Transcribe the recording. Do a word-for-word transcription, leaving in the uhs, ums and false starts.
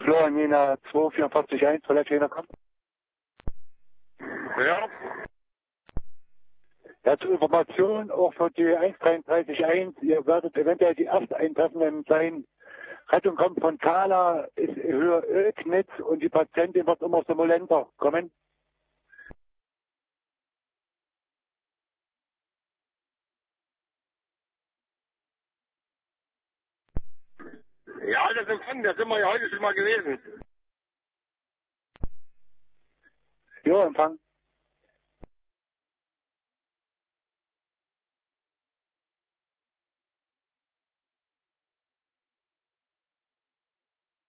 Florianina zwei vier vier eins, soll einer kommen? Ja. Ja, zur Information auch für die eins drei drei eins, ihr werdet eventuell die Ersteintreffenden sein. Rettung kommt von Kala, ist Höhe Ölknitz und die Patientin wird immer simulenter kommen. Ja, das Empfang, da sind wir ja heute schon mal gewesen. Jo, Empfang.